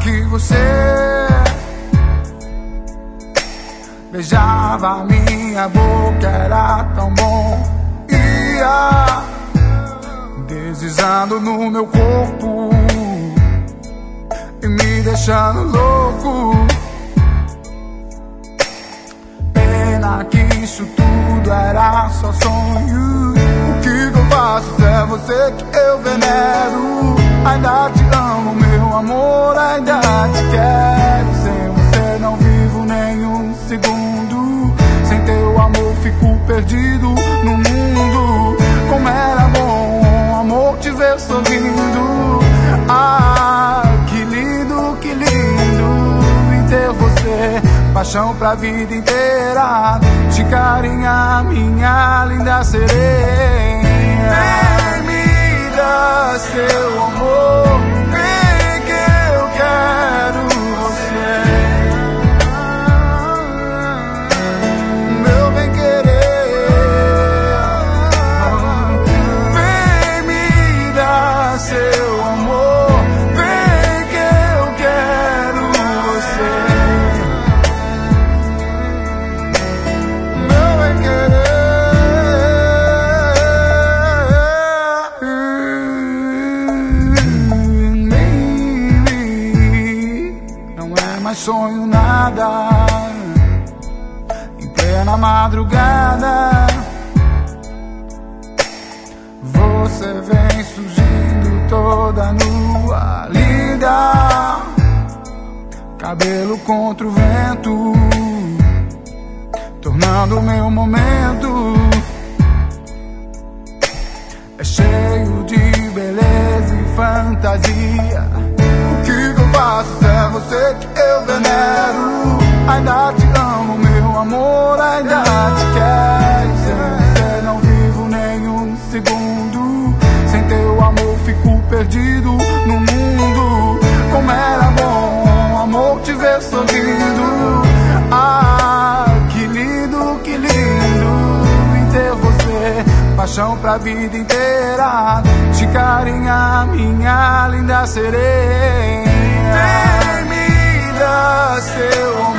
que você beijava minha boca, era tão bom. Ia deslizando no meu corpo e me deixando louco. Pena que isso tudo era só sonho. O que eu faço se é você que eu venero? Ainda te amo, meu amor, ainda te quero. Sem você não vivo nenhum segundo. Sem teu amor fico perdido no mundo. Como era bom, amor, te ver sorrindo. Ah, que lindo em ter você. Paixão pra vida inteira. Te carinhar, minha linda sereia. Vem me dar seu amor, vem que eu quero você. Meu bem querer, vem me dar seu amor, vem que eu quero você. Meu bem querer. Sonho nada, em plena madrugada você vem surgindo toda nua, linda, cabelo contra o vento, tornando o meu momento. É cheio de beleza e fantasia. O que eu faço se é você que eu venero? Ainda te amo, meu amor, ainda te quero. Sem você não vivo nenhum segundo. Sem teu amor fico perdido no mundo. Como era bom, amor, te ver sorrindo. Ah, que lindo em ter você. Paixão pra vida inteira. Te carinhar, minha linda sereia. Vem me dar seu amor.